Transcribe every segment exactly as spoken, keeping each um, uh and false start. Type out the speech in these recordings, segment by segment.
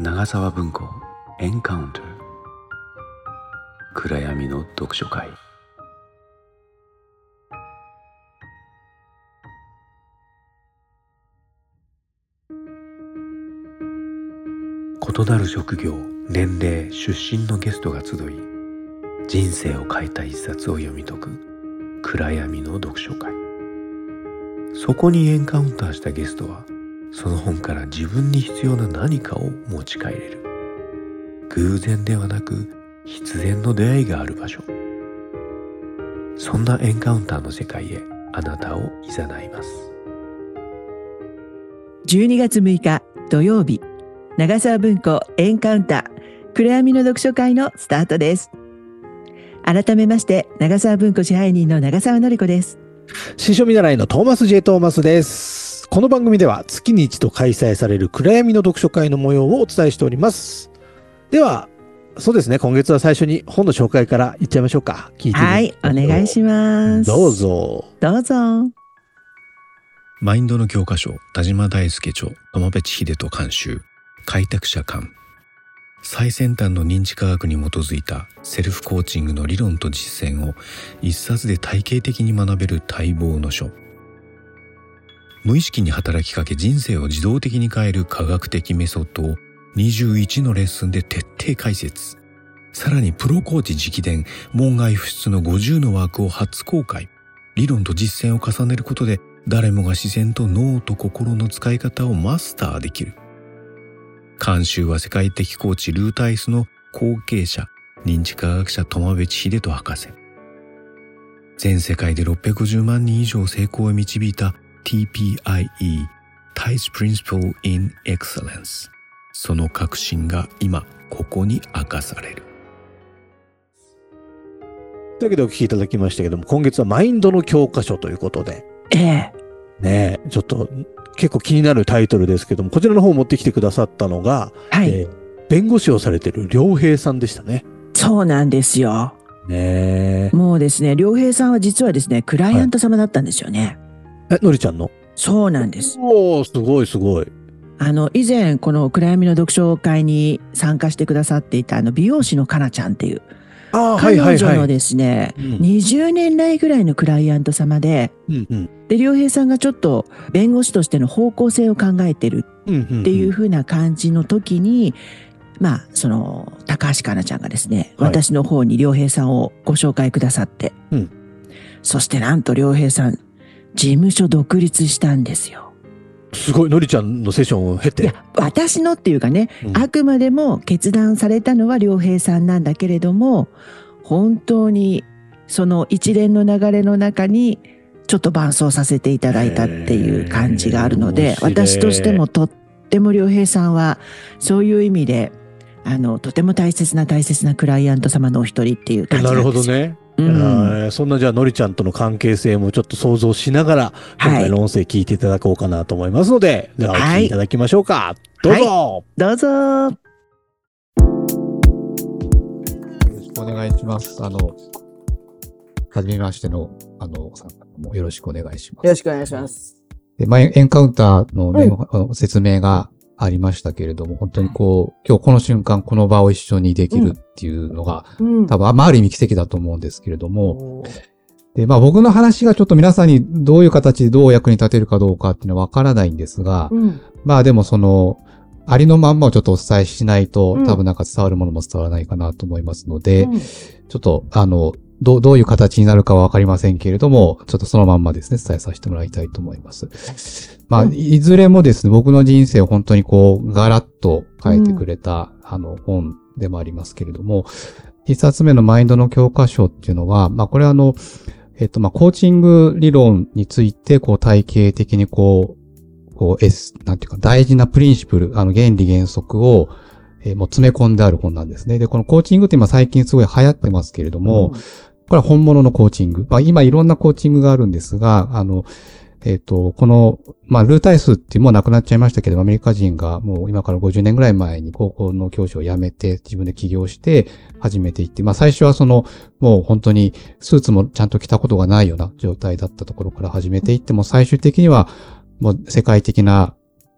長沢文庫エンカウンター、暗闇の読書会。異なる職業、年齢、出身のゲストが集い、人生を変えた一冊を読み解く暗闇の読書会。そこにエンカウンターしたゲストは、その本から自分に必要な何かを持ち帰れる。偶然ではなく必然の出会いがある場所。そんなエンカウンターの世界へあなたを誘います。 じゅうにがつむいか土曜日、長沢文庫エンカウンター暗闇の読書会のスタートです。改めまして長沢文庫支配人の長沢典子です。 新書見習いのトーマス J トーマスです。この番組では月に一度開催される暗闇の読書会の模様をお伝えしております。ではそうですね、今月は最初に本の紹介からいっちゃいましょうか。聞いてみましょう。 はい、お願いします。 どうぞどうぞ。 マインドの教科書、田島大輔著、友部知秀人監修、開拓者館。最先端の認知科学に基づいたセルフコーチングの理論と実践を一冊で体系的に学べる待望の書。無意識に働きかけ人生を自動的に変える科学的メソッドをにじゅういちのレッスンで徹底解説。さらにプロコーチ直伝、門外不出のごじゅうのワークを初公開。理論と実践を重ねることで誰もが自然と脳と心の使い方をマスターできる。監修は世界的コーチルータイスの後継者、認知科学者友部知秀人博士。全世界でろっぴゃくごじゅうまんにん以上成功へ導いた ティーピーアイイー Tice Principle in Excellence。その革新が今ここに明かされる。 というわけでお聞きいただきましたけども、今月はマインドの教科書ということで、 ええねえ、ちょっと結構気になるタイトルですけども、こちらの方を持ってきてくださったのが、 はい、 えー弁護士をされている良平さんでしたね。 そうなんですよ。 ねえ。 もうですね、良平さんは実はですね、クライアント様だったんですよね。 はい、え、のりちゃんの？ そうなんです。 おー、すごいすごい。 あの、以前、この暗闇の読書会に参加してくださっていた、あの、美容師のかなちゃんっていう、 あー、 彼女のはいはいはい。 ですね、 うんにじゅうねん来ぐらいのクライアント様で、 うんうんで、良平さんがちょっと弁護士としての方向性を考えてるうんうんうんっていう風な感じの時に、まあ、その、高橋かなちゃんがですね、 はい私の方に良平さんをご紹介くださって、 うんそしてなんと良平さん、事務所独立したんですよ。 すごい、のりちゃんのセッションを経て。 いや、私のっていうかね、 うんあくまでも決断されたのは良平さんなんだけれども、本当にその一連の流れの中にちょっと伴走させていただいたっていう感じがあるので、 へー面白い私としてもとっても良平さんはそういう意味で、あの、とても大切な大切なクライアント様のお一人っていう感じななんるほですよ。 どね。 うんあーそんなじゃあのりちゃんとの関係性もちょっと想像しながら、今回の音声聞いていただこうかなと思いますので、ではお聞きいただきましょうか。どうぞ、 どうぞ。 よろしくお願いします。あの、はじめましての、あの、お三方もよろしくお願いします。 よろしくお願いします。 で、まあ、エンカウンターの、ねうんあの説明がありましたけれども、本当にこう、今日この瞬間、この場を一緒にできるっていうのが、 うん。 多分、まあ、ある意味奇跡だと思うんですけれども、で、まあ、僕の話がちょっと皆さんにどういう形でどう役に立てるかどうかっていうのはわからないんですが、 うん。 まあ、でもその、ありのまんまをちょっとお伝えしないと、 うん多分なんか伝わるものも伝わらないかなと思いますので、 うんちょっと、あの、どう、どういう形になるかはわかりませんけれども、ちょっとそのまんまですね、伝えさせてもらいたいと思います。まあ、 うんいずれもですね、僕の人生を本当にこう、ガラッと変えてくれた、あの、本でもありますけれども、一冊目のマインドの教科書っていうのは、まあ、これはあの、えっと、まあ、コーチング理論について、こう、体系的にこう、こう、S、なんていうか、大事なプリンシプル、あの、原理原則を、えーもう詰め込んである本なんですね。で、このコーチングって今最近すごい流行ってますけれども、これは本物のコーチング。まあ、今いろんなコーチングがあるんですが、あの、えっと、この、まあ、ルータイスってもう亡くなっちゃいましたけど、アメリカ人がもう今からごじゅうねんぐらい前に高校の教師を辞めて、自分で起業して始めていって、まあ、最初はその、もう本当にスーツもちゃんと着たことがないような状態だったところから始めていって、もう最終的には、もう世界的な、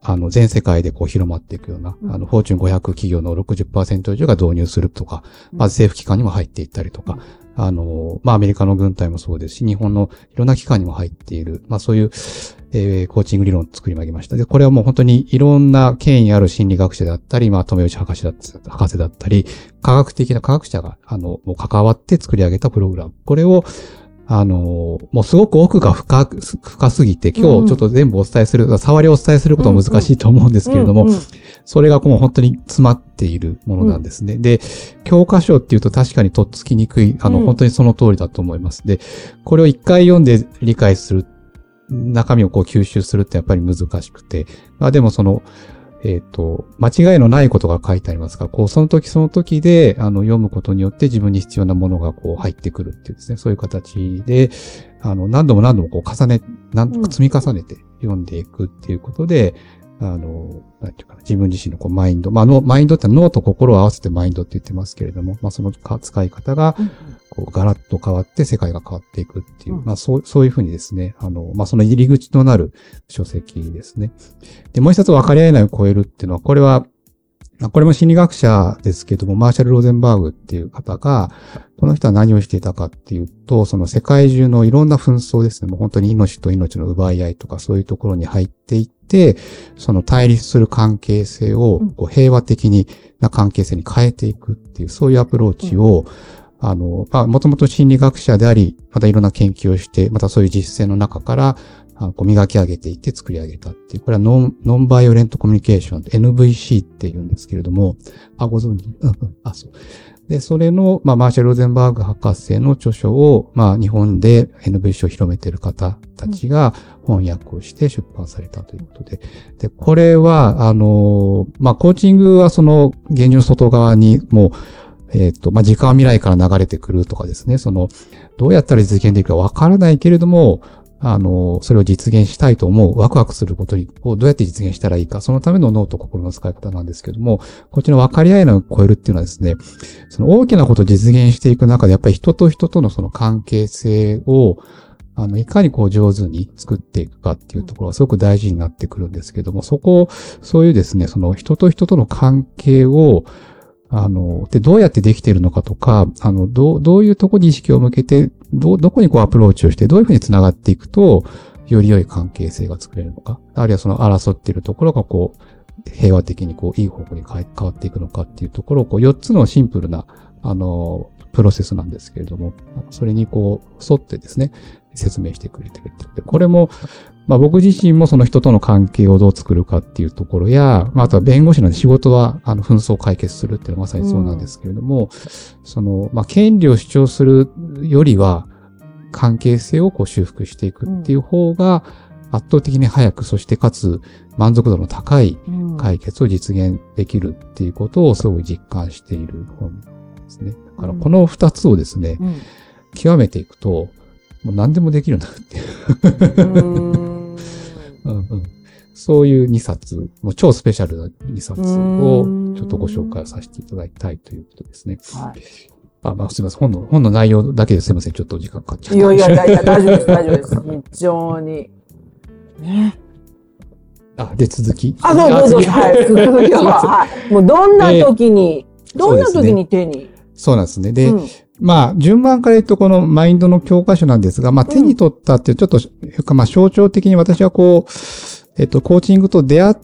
あの、全世界でこう広まっていくような、あの、フォーチュンごひゃく企業の ろくじゅっパーセント 以上が導入するとか、まず政府機関にも入っていったりとか、あの、まあ、アメリカの軍隊もそうですし、日本のいろんな機関にも入っている、まあ、そういう、えー、コーチング理論を作り上げました。で、これはもう本当にいろんな権威ある心理学者だったり、まあ、留内博士だった博士だったり、科学的な科学者が、あの、もう関わって作り上げたプログラム。これを、あの、もうすごく奥が深く、深すぎて、今日ちょっと全部お伝えする、うん、触りをお伝えすることは難しいと思うんですけれども、うんうん、それがもう本当に詰まっているものなんですね。うん、で、教科書っていうと確かにとっつきにくい、あの、うん、本当にその通りだと思います。で、これを一回読んで理解する、中身をこう吸収するってやっぱり難しくて、まあでもその、えっと、間違いのないことが書いてありますが、こう、その時その時で、あの、読むことによって自分に必要なものがこう入ってくるっていうですね、そういう形で、あの、何度も何度もこう重ね、何度か積み重ねて読んでいくっていうことで、うん、あの、なんていうかな、自分自身のこうマインド、まあ、の、マインドって脳と心を合わせてマインドって言ってますけれども、まあ、その使い方が、こう、ガラッと変わって世界が変わっていくっていう、うん、まあ、そう、そういうふうにですね、あの、まあ、その入り口となる書籍ですね。で、もう一つ分かり合えないを超えるっていうのは、これは、これも心理学者ですけども、マーシャル・ローゼンバーグっていう方が、この人は何をしていたかっていうと、その世界中のいろんな紛争ですね、もう本当に命と命の奪い合いとかそういうところに入っていって、その対立する関係性をこう平和的にな関係性に変えていくっていう、そういうアプローチを、うん、あの、まあ、もともと心理学者であり、またいろんな研究をして、またそういう実践の中から、あこう磨き上げていって作り上げたっていう。これはノン、ノンバイオレントコミュニケーション、エヌブイシー って言うんですけれども、あ、ご存知あ、そう。で、それの、まあ、マーシャル・ローゼンバーグ博士の著書を、まあ、日本で エヌブイシー を広めている方たちが翻訳をして出版されたということで。で、これは、あの、まあ、コーチングはその、現実の外側にもう、えっと、まあ、時間は未来から流れてくるとかですね、その、どうやったら実現できるかわからないけれども、あの、それを実現したいと思う、ワクワクすることをどうやって実現したらいいか、そのための脳と心の使い方なんですけども、こっちの分かり合いのを超えるっていうのはですね、その大きなことを実現していく中で、やっぱり人と人とのその関係性を、あの、いかにこう上手に作っていくかっていうところがすごく大事になってくるんですけども、そこ、そういうですね、その人と人との関係を、あの、で、どうやってできているのかとか、あの、どう、どういうところに意識を向けて、ど、どこにこうアプローチをして、どういうふうに繋がっていくと、より良い関係性が作れるのか、あるいはその争っているところがこう、平和的にこう、いい方向に変わっていくのかっていうところを、こう、よっつのシンプルな、あの、プロセスなんですけれども、それにこう、沿ってですね、説明してくれてるって。これも、まあ僕自身もその人との関係をどう作るかっていうところや、まああとは弁護士の仕事は、あの、紛争を解決するっていうのはまさにそうなんですけれども、うん、その、まあ権利を主張するよりは、関係性をこう修復していくっていう方が、圧倒的に早く、そしてかつ満足度の高い解決を実現できるっていうことをすごく実感している本ですね。だからこの二つをですね、うん、極めていくと、もう何でもできるんだっていう。うんうん、そういうにさつ、もう超スペシャルなにさつをちょっとご紹介させていただきたいということですね。はい、あ、まあ、すみません。本の、本の内容だけですみません。ちょっと時間かかっちゃった。 いやいやいやいや、大丈夫です、大丈夫です。非常に。ね。 あ、で、続き。 あ、そうそうそう。はい。続きは、はい。もうどんな時に、えー、どんな時に手に。 そうなんですね。で、うん、まあ、順番から言うと、このマインドの教科書なんですが、まあ、手に取ったっていう、ちょっと、うん、まあ、象徴的に私はこう、えっと、コーチングと出会った、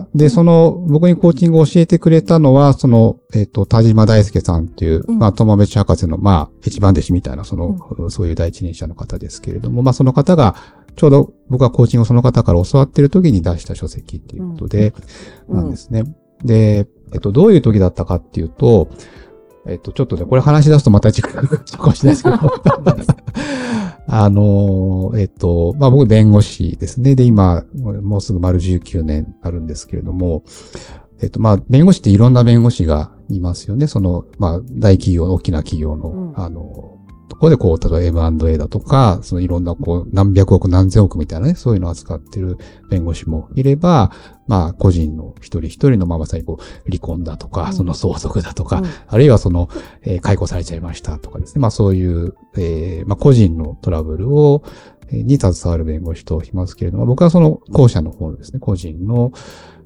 で、その、僕にコーチングを教えてくれたのは、その、えっと、田島大輔さんっていう、うん、まあ、友部博士の、まあ、一番弟子みたいな、その、うん、そういう第一人者の方ですけれども、まあ、その方が、ちょうど僕はコーチングをその方から教わっている時に出した書籍っていうことで、なんですね。うん、で、えっと、どういう時だったかっていうと、えっと、ちょっとね、これ話し出すとまた時間が少しですけど、あの、えっと、まあ僕弁護士ですね。で、今、もうすぐ丸じゅうきゅうねんになるんですけれども、えっと、まあ弁護士っていろんな弁護士がいますよね。その、まあ大企業、大きな企業の、うん、あの、ところでこう、例えば エムアンドエー だとか、そのいろんなこう、何百億何千億みたいなね、そういうのを扱ってる弁護士もいれば、まあ個人の一人一人のまあまさにこう、離婚だとか、うん、その相続だとか、うん、あるいはその、えー、解雇されちゃいましたとかですね。まあそういう、えー、まあ個人のトラブルを、に携わる弁護士といますけれども、僕はその後者の方ですね、個人の、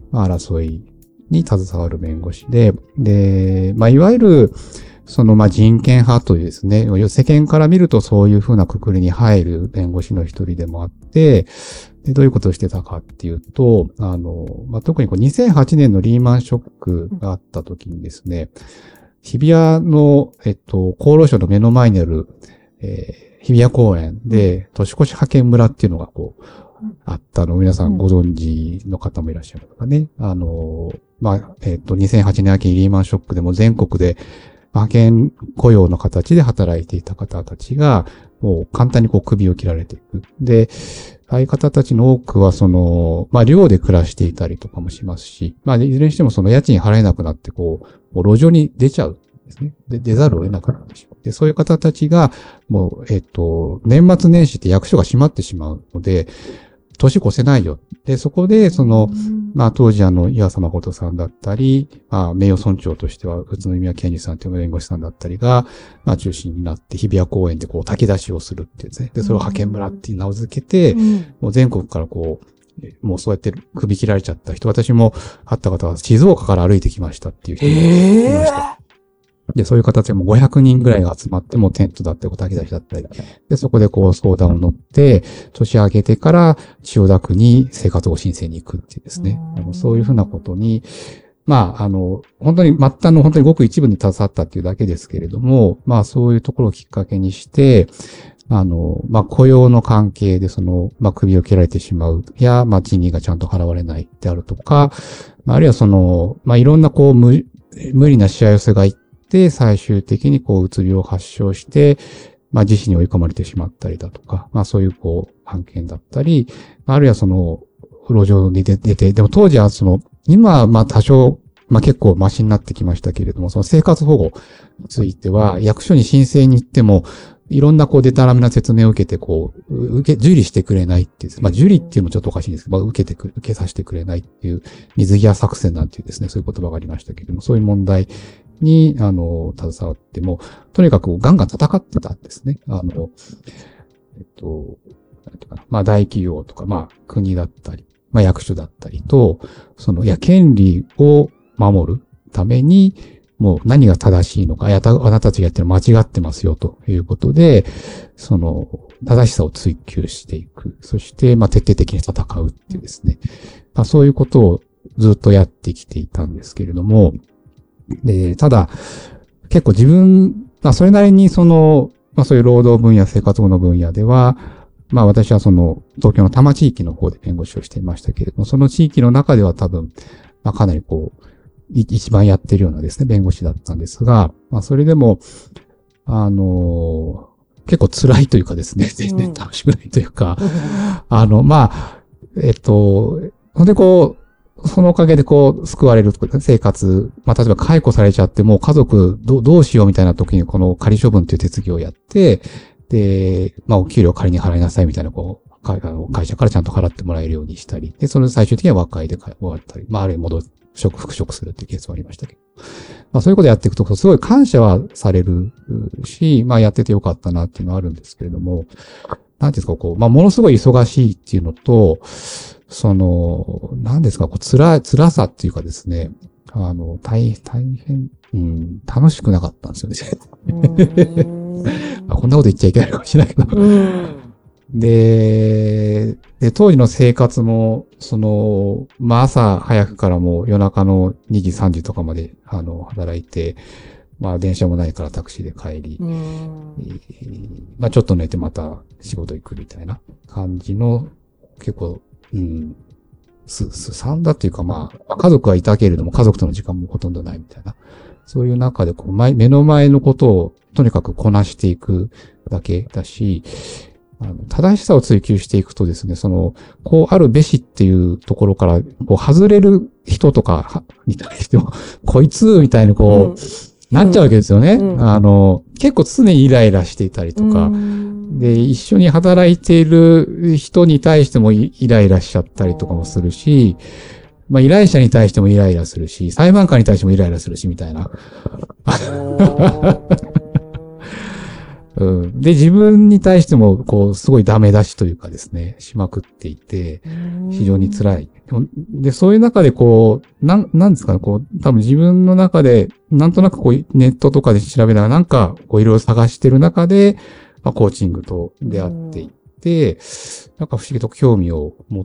まあ、争いに携わる弁護士で、で、まあ、いわゆる、その、まあ、人権派というですね、世間から見るとそういうふうなくくりに入る弁護士の一人でもあって、でどういうことをしてたかっていうと、あの、まあ、特にこうにせんはちねんのリーマンショックがあった時にですね、日比谷の、えっと、厚労省の目の前にある、えー、日比谷公園で、年越し派遣村っていうのがこう、あったのを皆さんご存知の方もいらっしゃるのかね。あの、まあ、えっと、にせんはちねん秋にリーマンショックでも全国で派遣雇用の形で働いていた方たちが、もう簡単にこう首を切られていく。で、ああいう方たちの多くはその、まあ、寮で暮らしていたりとかもしますし、まあ、いずれにしてもその家賃払えなくなってこう、もう路上に出ちゃうんですね。で、出ざるを得なくなってしまう。で、そういう方たちが、もう、えっと、年末年始って役所が閉まってしまうので、年越せないよ。で、そこで、その、まあ、当時あの、岩佐誠さんだったり、まあ、名誉村長としては、宇都宮健二さんという弁護士さんだったりが、まあ、中心になって、日比谷公園でこう、炊き出しをするっていうですね。で、それを派遣村っていう名を付けて、もう全国からこう、もうそうやって首切られちゃった人、私も会った方は静岡から歩いてきましたっていう人がいました。で、そういう形でもうごひゃくにんぐらいが集まって、もうテントだったり、炊き出しだったり。で、そこでこう相談を乗って、年明けてから千代田区に生活保護申請に行くっていうですね。あのそういうふうなことに、まあ、あの、本当に末端の本当にごく一部に携わったっていうだけですけれども、まあそういうところをきっかけにして、あの、まあ雇用の関係でその、まあ首を切られてしまうや、まあ賃金がちゃんと払われないであるとか、まあ、あるいはその、まあいろんなこう無、無理なしわ寄せがいって、で、最終的にこう、うつ病を発症して、まあ、自死に追い込まれてしまったりだとか、まあ、そういうこう、案件だったり、あるいはその、路上に出て、でも当時はその、今はまあ、多少、まあ、結構マシになってきましたけれども、その生活保護については、役所に申請に行っても、いろんなこう、デタラメな説明を受けて、こう、受け、受理してくれないっていう、まあ、受理っていうのもちょっとおかしいんですけど、まあ、受けてく、受けさせてくれないっていう、水際作戦なんていうですね、そういう言葉がありましたけれども、そういう問題に、あの、携わっても、とにかくガンガン戦ってたんですね。あの、えっと、なんていうかな、まあ大企業とか、まあ国だったり、まあ役所だったりと、その、いや、権利を守るために、もう何が正しいのか、いや、あなたたちがやってるの間違ってますよということで、その、正しさを追求していく。そして、まあ徹底的に戦うっていうですね。まあそういうことをずっとやってきていたんですけれども、で、ただ、結構自分、まあ、それなりにその、まあ、そういう労働分野、生活保護の分野では、まあ、私はその、東京の多摩地域の方で弁護士をしていましたけれども、その地域の中では多分、まあ、かなりこう、一番やってるようなですね、弁護士だったんですが、まあ、それでも、あのー、結構辛いというかですね、全然楽しくないというか、あの、まあ、えっと、ほんでこう、そのおかげでこう、救われる生活、まあ、例えば解雇されちゃってもう家族ど、どうしようみたいな時にこの仮処分という手続きをやって、で、まあ、お給料仮に払いなさいみたいな、こう、会社からちゃんと払ってもらえるようにしたり、で、その最終的には和解で終わったり、まあ、あるいは戻、職、復職するっていうケースはありましたけど。まあ、そういうことやっていくと、すごい感謝はされるし、まあ、やっててよかったなっていうのはあるんですけれども、なんていうんですか、こう、まあ、ものすごい忙しいっていうのと、その、何ですか、こう、辛い、辛さっていうかですね、あの、大、大変、うん、楽しくなかったんですよね。こんなこと言っちゃいけないかもしれないけど。で、で、当時の生活も、その、まあ、朝早くからもう夜中のにじ、さんじとかまで、あの、働いて、まあ、電車もないからタクシーで帰り、まあ、ちょっと寝てまた仕事行くみたいな感じの、結構、うん、す、すさんだっていうか、まあ、家族はいたけれども、家族との時間もほとんどないみたいな。そういう中で、こう、目の前のことをとにかくこなしていくだけだし、あの正しさを追求していくとですね、その、こうあるべしっていうところから、こう外れる人とかに対しても、こいつみたいにこう、うん、なっちゃうわけですよね。うん、あの、結構常にイライラしていたりとか、うん、で、一緒に働いている人に対してもイライラしちゃったりとかもするし、まあ、依頼者に対してもイライラするし、裁判官に対してもイライラするし、みたいな。うん、で、自分に対しても、こう、すごいダメ出しというかですね、しまくっていて、非常に辛いで、そういう中でこう、なん、なんですかね、こう、多分自分の中で、なんとなくこう、ネットとかで調べながら、なんか、こう、いろいろ探してる中で、まあ、コーチングと出会っていって、うん、なんか不思議と興味を持って、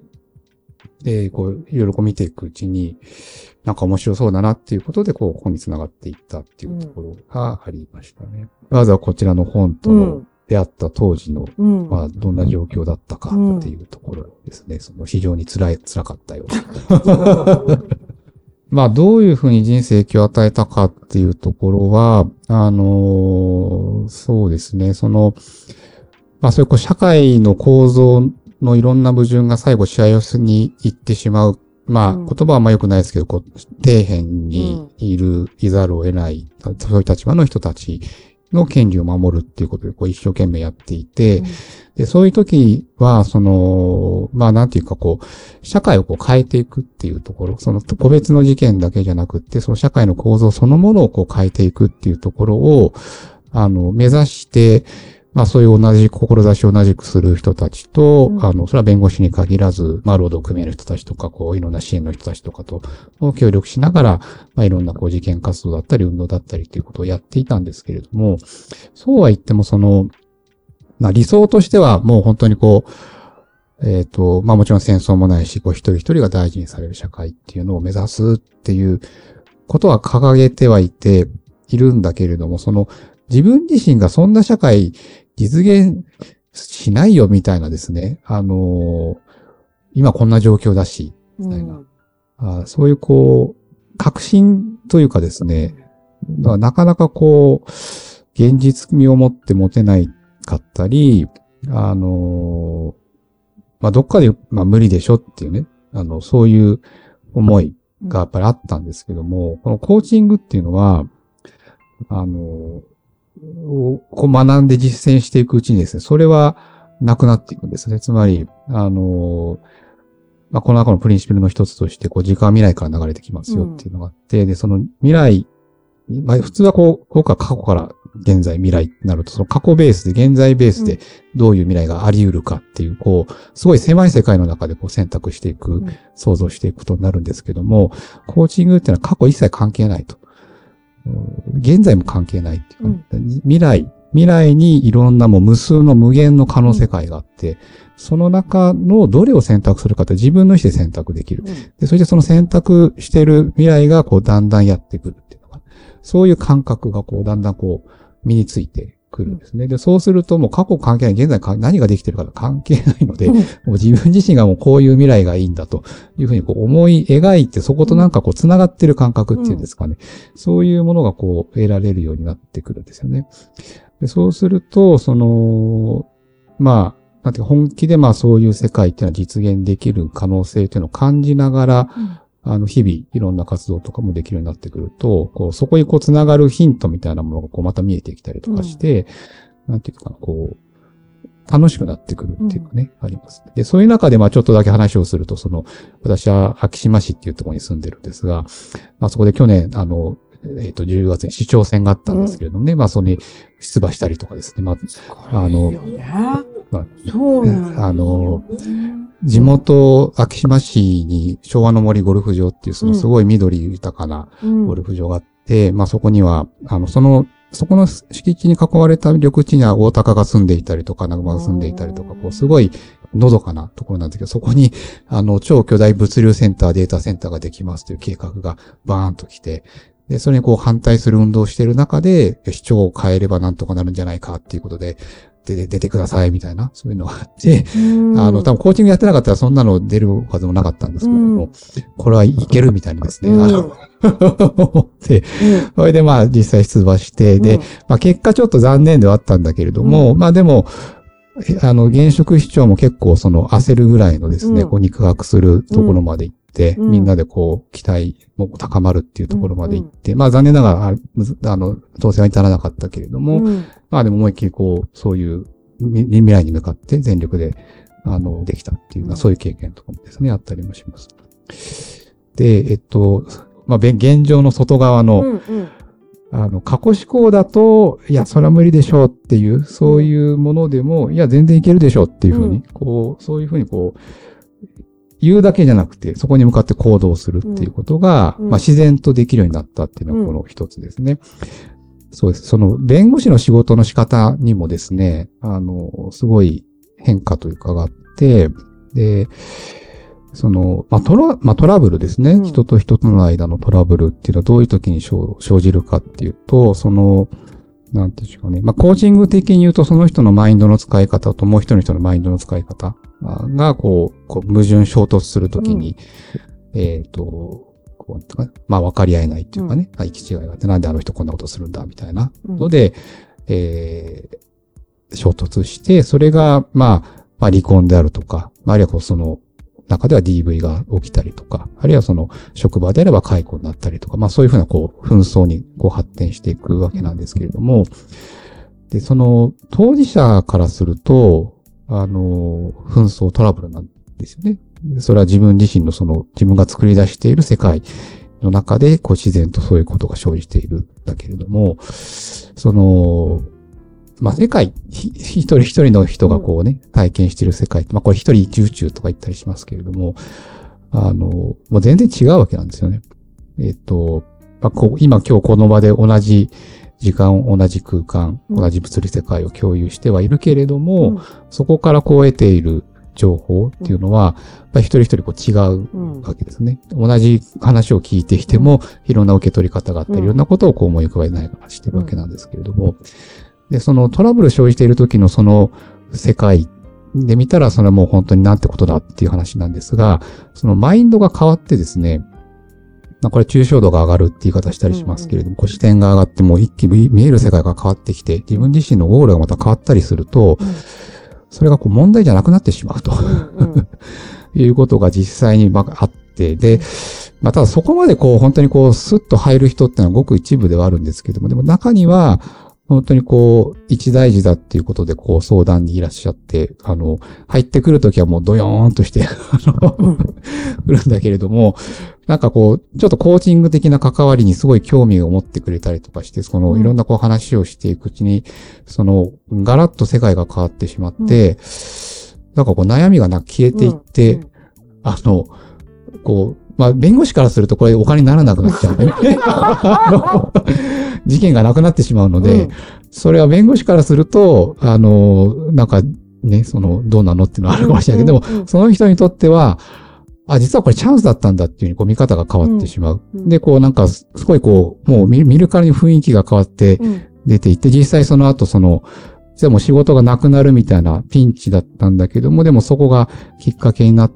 で、こう、いろいろこう見ていくうちに、なんか面白そうだなっていうことで、こう、ここに繋がっていったっていうところがありましたね。うん、わざわざこちらの本との出会った当時の、うん、まあ、どんな状況だったかっていうところですね。うん、その非常に辛い、辛かったような。まあ、どういうふうに人生影響を与えたかっていうところは、あのー、そうですね、その、まあ、そういうこう社会の構造のいろんな矛盾が最後試合をに行ってしまう。まあ、言葉はあんま良くないですけど、こう、底辺にいる、いざるを得ない、そういう立場の人たちの権利を守るっていうことで、こう、一生懸命やっていて、うん、で、そういう時は、その、まあ、なんていうか、こう、社会をこう変えていくっていうところ、その個別の事件だけじゃなくって、その社会の構造そのものをこう変えていくっていうところを、あの、目指して、まあそういう同じ志を同じくする人たちと、うん、あの、それは弁護士に限らず、まあ労働組合の人たちとか、こういろんな支援の人たちとかと協力しながら、まあいろんなこう事件活動だったり運動だったりっていうことをやっていたんですけれども、そうは言ってもその、まあ理想としてはもう本当にこう、えっと、まあもちろん戦争もないし、こう一人一人が大事にされる社会っていうのを目指すっていうことは掲げてはいているんだけれども、その自分自身がそんな社会実現しないよみたいなですね。あのー、今こんな状況だし、みたいな、うんあ。そういうこう、確信というかですね、なかなかこう、現実味を持って持てないかったり、あのー、まあ、どっかで、まあ、無理でしょっていうね、あの、そういう思いがやっぱりあったんですけども、うん、このコーチングっていうのは、あのー、をこう学んで実践していくうちにですね、それはなくなっていくんですね。つまり、あの、まあ、この中のプリンシプルの一つとして、こう、時間は未来から流れてきますよっていうのがあって、うん、で、その未来、まあ、普通はこう、僕は過去から現在未来になると、その過去ベースで、現在ベースでどういう未来があり得るかっていう、こう、すごい狭い世界の中でこう選択していく、うん、想像していくことになるんですけども、コーチングっていうのは過去一切関係ないと。現在も関係ないっていうか、うん、未来、未来にいろんなもう無数の無限の可能世界があって、うん、その中のどれを選択するかって自分の意思で選択できる。うん、で、そしてその選択している未来がこうだんだんやってくるっていうのが、そういう感覚がこうだんだんこう身についてくるんですね。で、そうするともう過去関係ない、現在何ができてるか関係ないので、うん、もう自分自身がもうこういう未来がいいんだというふうにこう思い描いて、そことなんかこう繋がってる感覚っていうんですかね。うん、そういうものがこう得られるようになってくるんですよね。でそうすると、その、まあ、なんていうか本気でまあそういう世界っていうのは実現できる可能性っていうのを感じながら、うんあの、日々、いろんな活動とかもできるようになってくると、こう、そこにこう、つながるヒントみたいなものが、こう、また見えてきたりとかして、うん、なんていうかな、こう、楽しくなってくるっていうかね、うん、あります。で、そういう中で、まあ、ちょっとだけ話をすると、その、私は、昭島市っていうところに住んでるんですが、まあ、そこで去年、あの、えっと、じゅうがつに市長選があったんですけれどもね、うん、まあ、それに出馬したりとかですね、まあ、あの、まあ、そうなんだ。あの、地元、昭島市に昭和の森ゴルフ場っていう、そのすごい緑豊かなゴルフ場があって、うん、まあそこには、あの、その、そこの敷地に囲われた緑地には大鷹が住んでいたりとか、ナグマが住んでいたりとか、こう、すごいのどかなところなんですけど、そこに、あの、超巨大物流センター、データセンターができますという計画がバーンと来て、で、それにこう反対する運動をしている中で、市長を変えればなんとかなるんじゃないかっていうことで、で、出てくださいみたいな、そういうのがあって、あの、多分コーチングやってなかったらそんなの出るはずもなかったんですけども、これはいけるみたいにですね、あの、思って、それでまあ実際出馬して、で、まあ結果ちょっと残念ではあったんだけれども、まあでも、あの、現職市長も結構その焦るぐらいのですね、こう肉薄するところまで行って、みんなでこう期待も高まるっていうところまで行って、まあ残念ながら、あの、当選は至らなかったけれども、まあでも思いっきりこう、そういう未来に向かって全力で、あの、できたっていうのは、そういう経験とかもですね、あったりもします。で、えっと、まあ、現状の外側の、うんうん、あの、過去思考だと、いや、それは無理でしょうっていう、そういうものでも、いや、全然いけるでしょうっていうふうに、うん、こう、そういうふうにこう、 言うだけじゃなくて、そこに向かって行動するっていうことが、 うんまあ自然とできるようになったっていうのがこの一つですね。そうです。その弁護士の仕事の仕方にもですね、あの、すごい変化というかがあって、で、その、まあトラ、まあトラブルですね、 うん人と人との間のトラブルっていうのはどういう時に生生じるかっていうと、その、なんていうんでしょうね。まあコーチング的に言うとその人のマインドの使い方ともう一人の人のマインドの使い方が、こう、こう矛盾衝突するときに、うん、えっ、ー、と、こう、まあ分かり合えないっていうかね、うん、行き違いがあって、なんであの人こんなことするんだみたいなので、うん、えー、衝突して、それが、まあ、まあ離婚であるとか、あるいはこうその、中では ディーブイ が起きたりとか、あるいはその職場であれば解雇になったりとか、まあそういうふうなこう紛争にこう発展していくわけなんですけれども、で、その当事者からすると、あの、紛争トラブルなんですよね。それは自分自身のその自分が作り出している世界の中でこう自然とそういうことが生じているんだけれども、その、まあ、世界、一人一人の人がこうね、体験している世界って、まあ、これ一人一宇宙とか言ったりしますけれども、あの、もう全然違うわけなんですよね。えっと、まあ、こう、今今日この場で同じ時間、同じ空間、同じ物理世界を共有してはいるけれども、うん、そこからこう得ている情報っていうのは、やっぱり一人一人こう違うわけですね。うん、同じ話を聞いてきても、いろんな受け取り方があったり、いろんなことをこう思い浮かべながらしてるわけなんですけれども、で、そのトラブル生じている時のその世界で見たら、それはもう本当になんてことだっていう話なんですが、そのマインドが変わってですね、まあこれ抽象度が上がるって言い方したりしますけれども、こう視点が上がってもう一気に見える世界が変わってきて、自分自身のゴールがまた変わったりすると、それがこう問題じゃなくなってしまうということが実際にあって、で、まあただそこまでこう本当にこうスッと入る人ってのはごく一部ではあるんですけども、でも中には、本当にこう、一大事だっていうことで、こう、相談にいらっしゃって、あの、入ってくるときはもうドヨーンとして、あの、来るんだけれども、なんかこう、ちょっとコーチング的な関わりにすごい興味を持ってくれたりとかして、その、いろんなこう話をしていくうちに、その、ガラッと世界が変わってしまって、なんかこう、悩みがな消えていって、あの、こう、まあ、弁護士からするとこれお金にならなくなっちゃうんで、ね、事件がなくなってしまうので、うん、それは弁護士からすると、あの、なんかね、その、どうなのっていうのはあるかもしれないけど、でも、その人にとっては、あ、実はこれチャンスだったんだっていうふうにこう見方が変わってしまう。うん、で、こうなんか、すごいこう、もう見るからに雰囲気が変わって出ていって、実際その後その、でも仕事がなくなるみたいなピンチだったんだけども、でもそこがきっかけになって、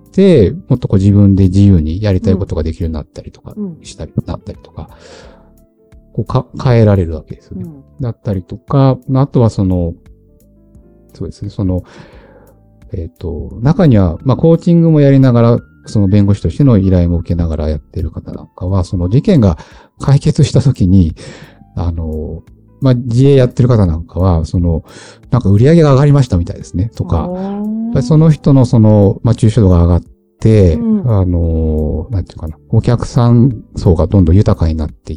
もっとこう自分で自由にやりたいことができるようになったりとか、したり、なったりとか、こうか変えられるわけですよね。だったりとか、あとはその、そうですね、その、えっと、中には、まあコーチングもやりながら、その弁護士としての依頼も受けながらやっている方なんかは、その事件が解決したときに、あの、まあ、自営やってる方なんかは、その、なんか売り上げが上がりましたみたいですね、とか、やっぱりその人のその、まあ、抽象度が上がって、うん、あの、なんていうかな、お客さん層がどんどん豊かになっていって、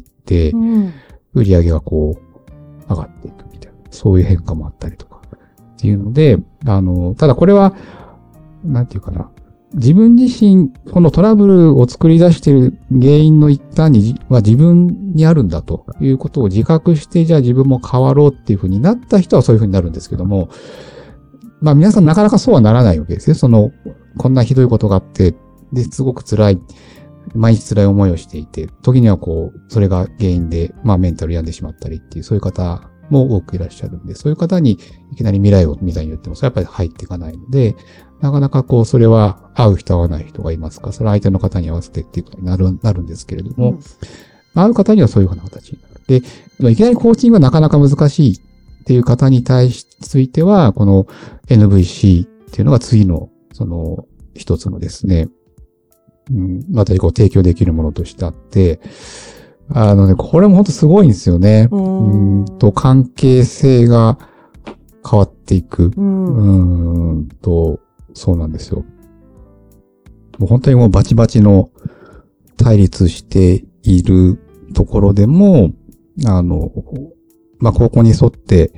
うん、売り上げがこう、上がっていくみたいな、そういう変化もあったりとか、っていうので、あの、ただこれは、なんていうかな、自分自身、このトラブルを作り出している原因の一端には自分にあるんだということを自覚して、じゃあ自分も変わろうっていうふうになった人はそういうふうになるんですけども、まあ皆さんなかなかそうはならないわけですね。その、こんなひどいことがあって、で、すごく辛い、毎日辛い思いをしていて、時にはこう、それが原因で、まあメンタル病んでしまったりっていう、そういう方も多くいらっしゃるんで、そういう方にいきなり未来をみたいに言っても、それはやっぱり入っていかないので、なかなかこう、それは合う人合わない人がいますか、それは相手の方に合わせてっていうことになる、なるんですけれども、うん、合う方にはそういうふうな形になる。で、いきなりコーチングはなかなか難しいっていう方に対しついては、この エヌブイシー っていうのが次の、その、一つのですね、うん、私こう提供できるものとしてあって、あのね、これも本当すごいんですよね。うーんと、関係性が変わっていく。うん、うーんと、そうなんですよ。もう本当にもうバチバチの対立しているところでも、あの、まあ、ここに沿って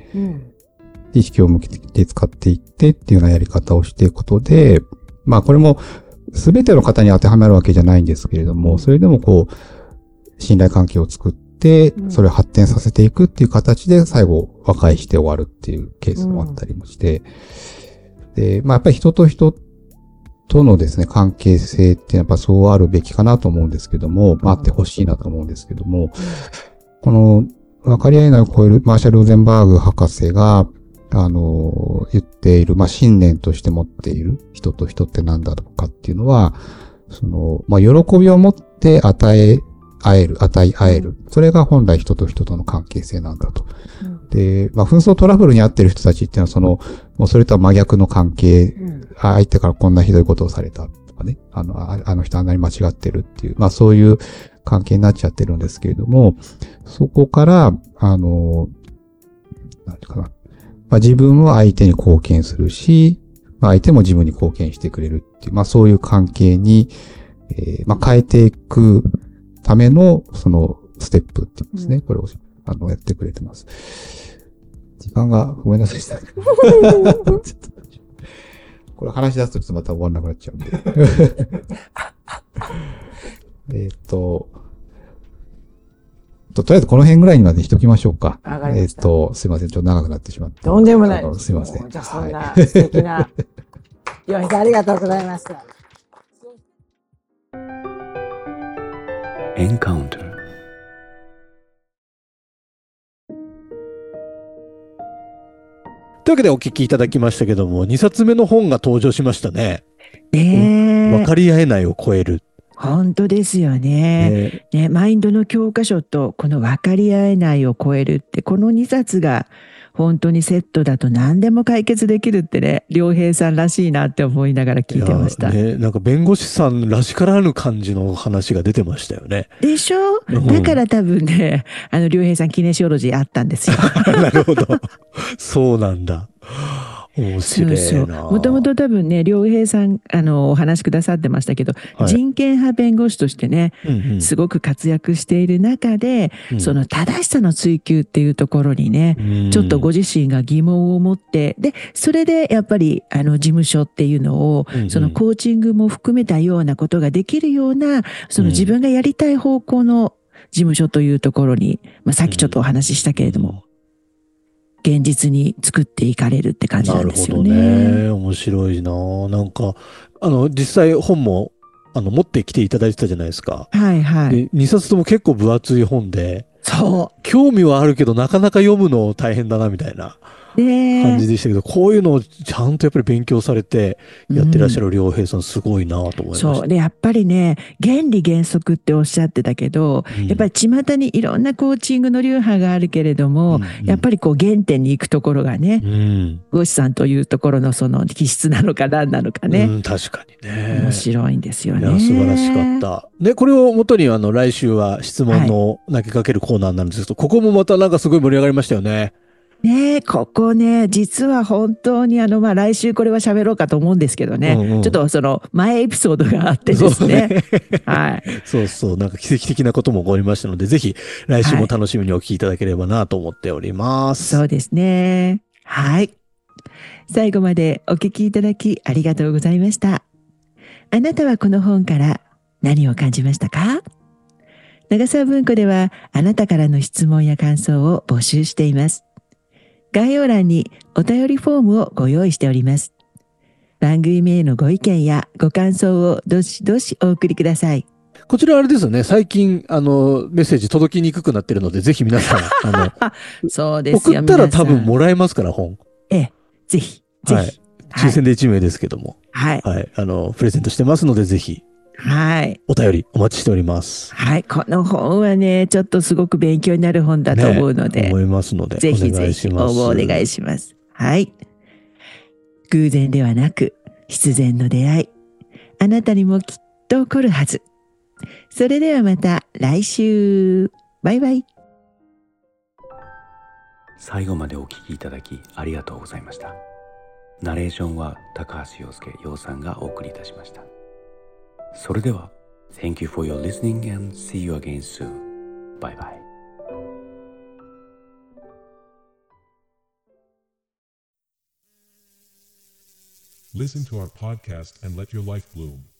意識を向けて使っていってっていうようなやり方をしていくことで、まあ、これもすべての方に当てはまるわけじゃないんですけれども、それでもこう、信頼関係を作って、それを発展させていくっていう形で最後和解して終わるっていうケースもあったりもして、で、まあやっぱり人と人とのですね、関係性ってやっぱそうあるべきかなと思うんですけども、まああってほしいなと思うんですけども、この分かり合えないを超えるマーシャル・ローゼンバーグ博士が、あの、言っている、まあ信念として持っている人と人って何だとかっていうのは、その、まあ喜びを持って与え合える、与え合える。それが本来人と人との関係性なんだと。うん、で、まあ、紛争トラブルに遭っている人たちっていうのは、その、もうそれとは真逆の関係、うん、相手からこんなひどいことをされたとかね、あの、あ, あの人あんなに間違ってるっていう、まあそういう関係になっちゃってるんですけれども、そこから、あの、なんていうかな、まあ自分は相手に貢献するし、まあ相手も自分に貢献してくれるっていう、まあそういう関係に、えー、まあ変えていく、ための、その、ステップっていうんですね。うん、これを、あの、やってくれてます。時間が、ごめんなさい。これ話し出すとちょっとまた終わんなくなっちゃうんで。えっと、と、とりあえずこの辺ぐらいにまでしときましょうか。 わかりました。 えっと、すいません。ちょっと長くなってしまって。 とんでもない。 すいません。 じゃあ、そんな素敵な、よいさんありがとうございました。 エンカウンター。 というわけでお聞きいただきましたけども、にさつめの本が登場しましたね。 ねえ。 分かり合えないを超える。 本当ですよね。ね、マインドの教科書とこの分かり合えないを超えるって、このにさつが本当にセットだと何でも解決できるってね、良平さんらしいなって思いながら聞いてました。 ね、なんか弁護士さんらしからぬ感じの話が出てましたよね。 でしょ、うん、だから多分ね、あの良平さんキネシオロジーあったんですよ。 なるほど。そうなんだ。面白いな。そうそう。 もともと多分ね、良平さん、あの、お話しくださってましたけど、はい、人権派弁護士としてね、うんうん、すごく活躍している中で、うん、その正しさの追求っていうところにね、うん、ちょっとご自身が疑問を持って、で、それでやっぱり、あの、事務所っていうのを、うんうん、そのコーチングも含めたようなことができるような、その自分がやりたい方向の事務所というところに、まあ、さっきちょっとお話ししたけれども、うん現実に作っていかれるって感じなんですよね。 なるほどね。面白いな。なんか、あの、実際本も、あの、持ってきていただいてたじゃないですか。 はいはい。 で、にさつとも結構分厚い本で。 そう。 興味はあるけど、なかなか読むの大変だな、みたいな。感じでしたけど、こういうのをちゃんとやっぱり勉強されてやってらっしゃる良平さんすごいなと思いました、うん、 そうでやっぱりね原理原則っておっしゃってたけど、うん、やっぱり巷にいろんなコーチングの流派があるけれども、うんうん、やっぱりこう原点に行くところがね、うん、ゴシさんというところのその気質なのか何なのかね、 うん、確かにね面白いんですよね。 いや素晴らしかった。でこれをもとにあの来週は質問の投げかけるコーナーになるんですけど、はい、ここもまたなんかすごい盛り上がりましたよね。 ねえ、ここね、実は本当にあの、まあ、来週これは喋ろうかと思うんですけどね、うんうん、ちょっとその前エピソードがあってですね。そうねはい。 そうそう、なんか奇跡的なことも起こりましたので、ぜひ来週も楽しみにお聞きいただければなと思っております。 はい、そうですね。はい。最後までお聞きいただきありがとうございました。あなたはこの本から何を感じましたか？長沢文庫ではあなたからの質問や感想を募集しています。概要欄にお便りフォームをご用意しております。番組へのご意見やご感想をどしどしお送りください。 こちらあれですよね、最近あのメッセージ届きにくくなってるので、ぜひ皆さんあのそうですよ、 送ったら多分もらえますから本。 ええ、ぜひぜひ、はい、 抽選でいち名ですけども、 はい、 はい、あのプレゼントしてますのでぜひ。 はい。 お便りお待ちしております。 はい。この本はね、ちょっとすごく勉強になる本だと思うので。 ね、思いますので。 ぜひぜひ応募お願いします。はい。偶然ではなく、必然の出会い。あなたにもきっと起こるはず。それではまた来週。バイバイ。 最後までお聞きいただきありがとうございました。ナレーションは高橋洋介洋さんがお送りいたしました。それでは Thank you for your listening and see you again soon. Bye bye. Listen to our podcast and let your life bloom.